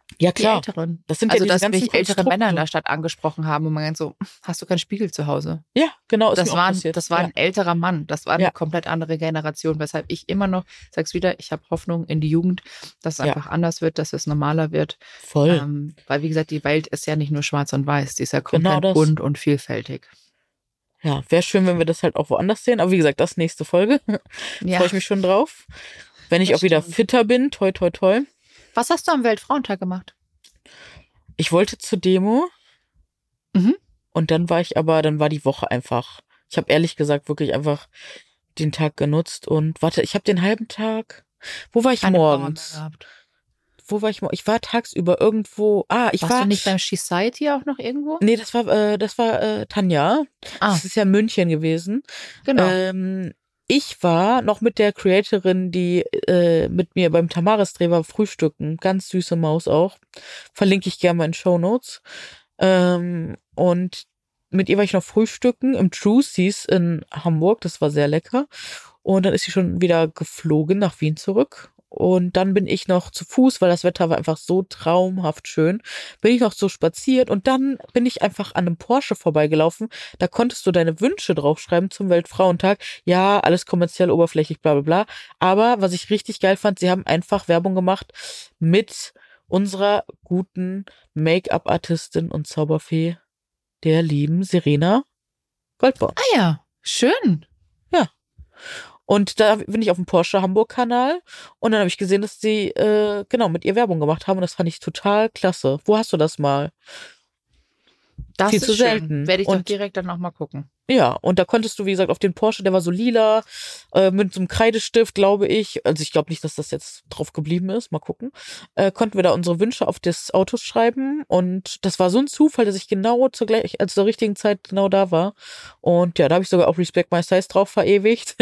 Ja, Die klar. Älteren. Das sind Also, ja diese dass ganzen mich ältere Männer in Konstrukte. der Stadt angesprochen haben und man ganz so, hast du keinen Spiegel zu Hause? Ja, genau, ist Das mir auch war, passiert. das war Ja. ein älterer Mann. Das war eine Ja. komplett andere Generation, weshalb ich immer noch, sag's wieder, ich habe Hoffnung in die Jugend, dass es Ja. einfach anders wird, dass es normaler wird. Voll. Weil, wie gesagt, die Welt ist ja nicht nur schwarz und weiß, die ist ja Genau komplett das. bunt und vielfältig. Ja, wäre schön, wenn wir das halt auch woanders sehen. Aber wie gesagt, das nächste Folge. Ja, Freue ich mich schon drauf. Wenn ich das auch wieder stimmt. fitter bin, toi, toi, toi. Was hast du am Weltfrauentag gemacht? Ich wollte zur Demo. Mhm. Und dann war die Woche einfach. Ich habe ehrlich gesagt wirklich einfach den Tag genutzt und warte, ich habe den halben Tag. Wo war ich Keine Power mehr morgens? gehabt. Wo war ich morgens? Ich war tagsüber irgendwo. Warst du nicht beim Society auch noch irgendwo? Nee, das war Tanja. Das ist ja München gewesen. Genau. Ich war noch mit der Creatorin, die mit mir beim Tamaris-Dreh war, frühstücken. Ganz süße Maus auch. Verlinke ich gerne mal in Shownotes. Und mit ihr war ich noch frühstücken im Trucy's in Hamburg. Das war sehr lecker. Und dann ist sie schon wieder geflogen nach Wien zurück. Und dann bin ich noch zu Fuß, weil das Wetter war einfach so traumhaft schön, bin ich noch so spaziert und dann bin ich einfach an einem Porsche vorbeigelaufen. Da konntest du deine Wünsche draufschreiben zum Weltfrauentag. Ja, alles kommerziell, oberflächlich, bla bla bla. Aber was ich richtig geil fand, sie haben einfach Werbung gemacht mit unserer guten Make-up-Artistin und Zauberfee, der lieben Serena Goldborn. Ah ja, schön. Ja. Und da bin ich auf dem Porsche Hamburg-Kanal und dann habe ich gesehen, dass sie mit ihr Werbung gemacht haben und das fand ich total klasse. Wo hast du das mal? Das Viel ist zu schön. selten. Werde ich doch Und direkt dann nochmal gucken. ja, und da konntest du, wie gesagt, auf den Porsche, der war so lila, mit so einem Kreidestift, glaube ich. Also ich glaube nicht, dass das jetzt drauf geblieben ist. Mal gucken. Konnten wir da unsere Wünsche auf das Auto schreiben. Und das war so ein Zufall, dass ich genau zur richtigen Zeit genau da war. Und ja, da habe ich sogar auch Respect My Size drauf verewigt.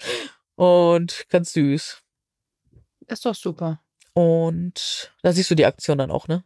Und ganz süß. Ist doch super. Und da siehst du die Aktion dann auch, ne?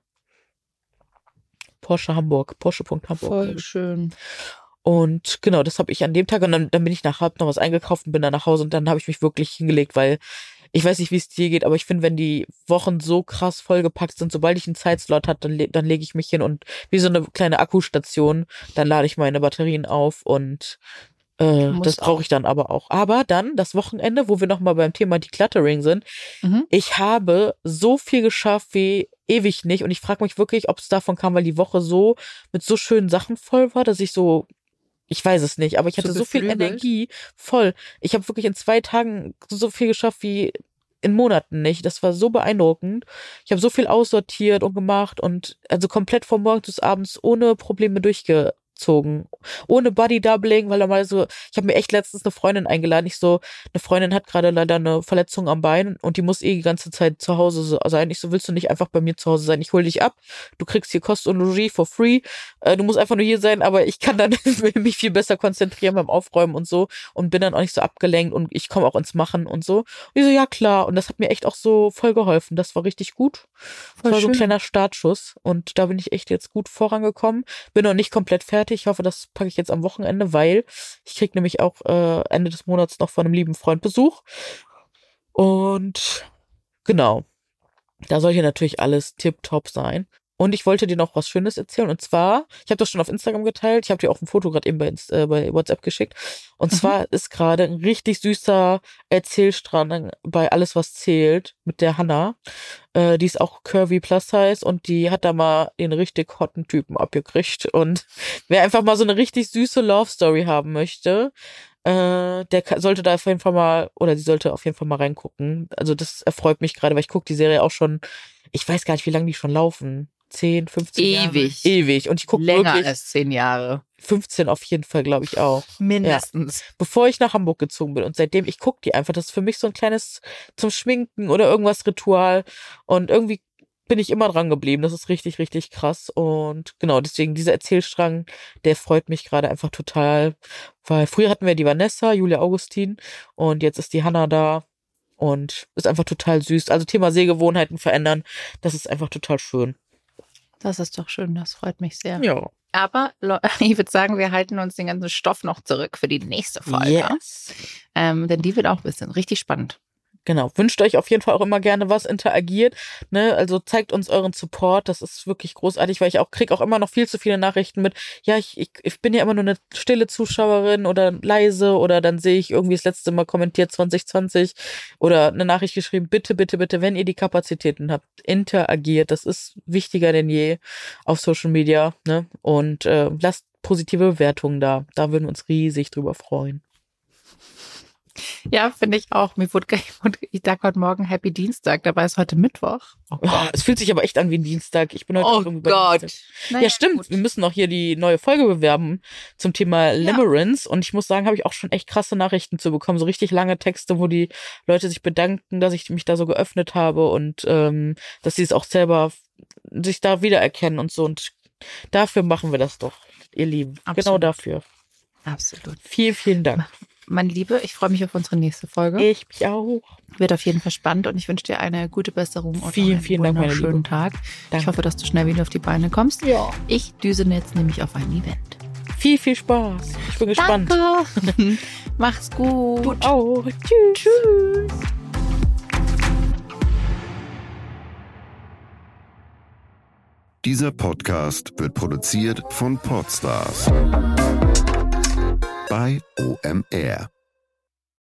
Porsche Hamburg, Porsche.Hamburg. Voll schön. Und genau, das habe ich an dem Tag und dann bin ich hab noch was eingekauft und bin dann nach Hause und dann habe ich mich wirklich hingelegt, weil ich weiß nicht, wie es dir geht, aber ich finde, wenn die Wochen so krass vollgepackt sind, sobald ich einen Zeitslot habe, dann lege ich mich hin und wie so eine kleine Akkustation, dann lade ich meine Batterien auf und das brauche ich dann aber auch. Aber dann das Wochenende, wo wir nochmal beim Thema Decluttering sind, ich habe so viel geschafft wie ewig nicht und ich frage mich wirklich, ob es davon kam, weil die Woche so mit so schönen Sachen voll war, dass ich weiß es nicht, aber ich hatte so viel Energie, voll. Ich habe wirklich in 2 Tagen so viel geschafft wie in Monaten nicht. Das war so beeindruckend. Ich habe so viel aussortiert und gemacht und also komplett von morgens bis abends ohne Probleme durchgezogen. Ohne Body-Doubling, weil er mal so, ich habe mir echt letztens eine Freundin eingeladen. Eine Freundin hat gerade leider eine Verletzung am Bein und die muss die ganze Zeit zu Hause sein. Ich so, willst du nicht einfach bei mir zu Hause sein? Ich hole dich ab. Du kriegst hier Kost und Logis for free. Du musst einfach nur hier sein, aber ich kann dann mich viel besser konzentrieren beim Aufräumen und so und bin dann auch nicht so abgelenkt und ich komme auch ins Machen und so. Und ich so, ja klar. Und das hat mir echt auch so voll geholfen. Das war richtig gut. Das war so ein kleiner Startschuss und da bin ich echt jetzt gut vorangekommen. Bin noch nicht komplett fertig. Ich hoffe, das packe ich jetzt am Wochenende, weil ich krieg nämlich auch Ende des Monats noch von einem lieben Freund Besuch. Und genau, da soll hier natürlich alles tipptopp sein. Und ich wollte dir noch was Schönes erzählen. Und zwar, ich habe das schon auf Instagram geteilt. Ich habe dir auch ein Foto gerade eben bei WhatsApp geschickt. Und zwar ist gerade ein richtig süßer Erzählstrang bei Alles, was zählt mit der Hannah. Die ist auch curvy plus size und die hat da mal den richtig hotten Typen abgekriegt. Und wer einfach mal so eine richtig süße Love Story haben möchte, der sollte da auf jeden Fall mal, oder sie sollte auf jeden Fall mal reingucken. Also das erfreut mich gerade, weil ich gucke die Serie auch schon, ich weiß gar nicht, wie lange die schon laufen. 10, 15 Jahre. Ewig. Und ich gucke länger wirklich als 10 Jahre. 15 auf jeden Fall, glaube ich auch. Mindestens. Ja. Bevor ich nach Hamburg gezogen bin. Und seitdem, ich gucke die einfach. Das ist für mich so ein kleines zum Schminken oder irgendwas Ritual. Und irgendwie bin ich immer dran geblieben. Das ist richtig, richtig krass. Und genau, deswegen dieser Erzählstrang, der freut mich gerade einfach total. Weil früher hatten wir die Vanessa, Julia Augustin. Und jetzt ist die Hannah da. Und ist einfach total süß. Also Thema Sehgewohnheiten verändern, das ist einfach total schön. Das ist doch schön, das freut mich sehr. Ja. Aber ich würde sagen, wir halten uns den ganzen Stoff noch zurück für die nächste Folge. Yes. Denn die wird auch ein bisschen richtig spannend. Genau, wünscht euch auf jeden Fall auch immer gerne was, interagiert, ne, also zeigt uns euren Support, das ist wirklich großartig, weil ich kriege auch immer noch viel zu viele Nachrichten mit, ja, ich bin ja immer nur eine stille Zuschauerin oder leise oder dann sehe ich irgendwie das letzte Mal kommentiert 2020 oder eine Nachricht geschrieben, bitte, bitte, bitte, wenn ihr die Kapazitäten habt, interagiert, das ist wichtiger denn je auf Social Media, ne, und lasst positive Bewertungen da würden wir uns riesig drüber freuen. Ja, finde ich auch. Ich sag heute Morgen Happy Dienstag, dabei ist heute Mittwoch. Oh, es fühlt sich aber echt an wie ein Dienstag. Ich bin heute irgendwie bei Gott. Dienstag. Ja, stimmt. Gut. Wir müssen auch hier die neue Folge bewerben zum Thema Limerence. Und ich muss sagen, habe ich auch schon echt krasse Nachrichten zu bekommen. So richtig lange Texte, wo die Leute sich bedanken, dass ich mich da so geöffnet habe und dass sie es auch selber sich da wiedererkennen und so. Und dafür machen wir das doch, ihr Lieben. Absolut. Genau dafür. Absolut. Vielen, vielen Dank. Meine Liebe, ich freue mich auf unsere nächste Folge. Ich mich auch. Wird auf jeden Fall spannend und ich wünsche dir eine gute Besserung und vielen Dank, meine Liebe. Schönen Tag. Danke. Ich hoffe, dass du schnell wieder auf die Beine kommst. Ja. Ich düse jetzt nämlich auf ein Event. Viel, viel Spaß. Ich bin gespannt. Danke. Mach's gut. Du auch. Tschüss. Tschüss. Dieser Podcast wird produziert von Podstars bei OMR.